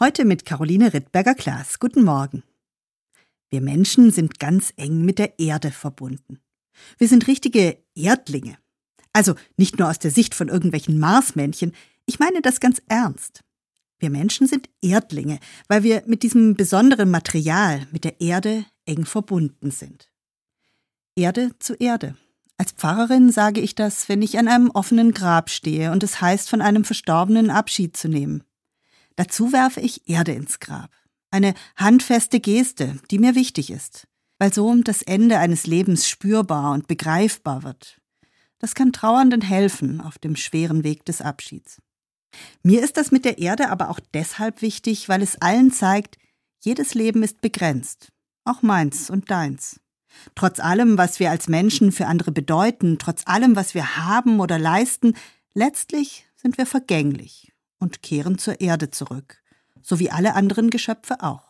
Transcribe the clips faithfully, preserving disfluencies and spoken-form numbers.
Heute mit Caroline Rittberger-Klaas. Guten Morgen. Wir Menschen sind ganz eng mit der Erde verbunden. Wir sind richtige Erdlinge. Also nicht nur aus der Sicht von irgendwelchen Marsmännchen, ich meine das ganz ernst. Wir Menschen sind Erdlinge, weil wir mit diesem besonderen Material, mit der Erde, eng verbunden sind. Erde zu Erde. Als Pfarrerin sage ich das, wenn ich an einem offenen Grab stehe und es heißt, von einem Verstorbenen Abschied zu nehmen. Dazu werfe ich Erde ins Grab. Eine handfeste Geste, die mir wichtig ist, weil so das Ende eines Lebens spürbar und begreifbar wird. Das kann Trauernden helfen auf dem schweren Weg des Abschieds. Mir ist das mit der Erde aber auch deshalb wichtig, weil es allen zeigt, jedes Leben ist begrenzt, auch meins und deins. Trotz allem, was wir als Menschen für andere bedeuten, trotz allem, was wir haben oder leisten, letztlich sind wir vergänglich und kehren zur Erde zurück, so wie alle anderen Geschöpfe auch.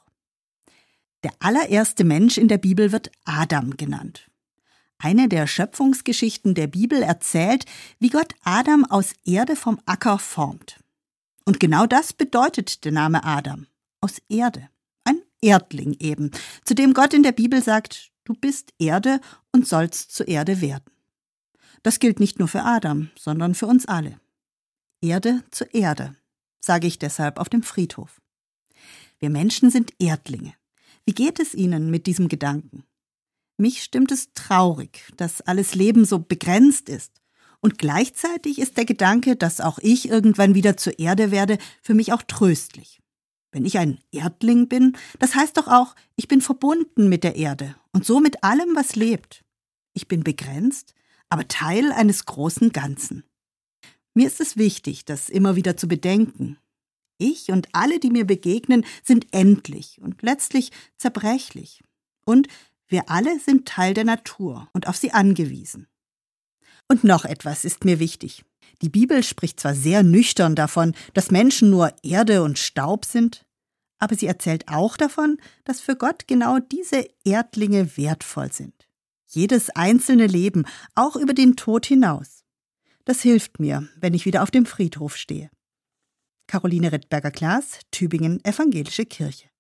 Der allererste Mensch in der Bibel wird Adam genannt. Eine der Schöpfungsgeschichten der Bibel erzählt, wie Gott Adam aus Erde vom Acker formt. Und genau das bedeutet der Name Adam, aus Erde, ein Erdling eben, zu dem Gott in der Bibel sagt, du bist Erde und sollst zur Erde werden. Das gilt nicht nur für Adam, sondern für uns alle. Erde zu Erde, sage ich deshalb auf dem Friedhof. Wir Menschen sind Erdlinge. Wie geht es Ihnen mit diesem Gedanken? Mich stimmt es traurig, dass alles Leben so begrenzt ist. Und gleichzeitig ist der Gedanke, dass auch ich irgendwann wieder zur Erde werde, für mich auch tröstlich. Wenn ich ein Erdling bin, das heißt doch auch, ich bin verbunden mit der Erde und so mit allem, was lebt. Ich bin begrenzt, aber Teil eines großen Ganzen. Mir ist es wichtig, das immer wieder zu bedenken. Ich und alle, die mir begegnen, sind endlich und letztlich zerbrechlich. Und wir alle sind Teil der Natur und auf sie angewiesen. Und noch etwas ist mir wichtig. Die Bibel spricht zwar sehr nüchtern davon, dass Menschen nur Erde und Staub sind, aber sie erzählt auch davon, dass für Gott genau diese Erdlinge wertvoll sind. Jedes einzelne Leben, auch über den Tod hinaus. Das hilft mir, wenn ich wieder auf dem Friedhof stehe. Caroline Rittberger-Klaas, Tübingen Evangelische Kirche.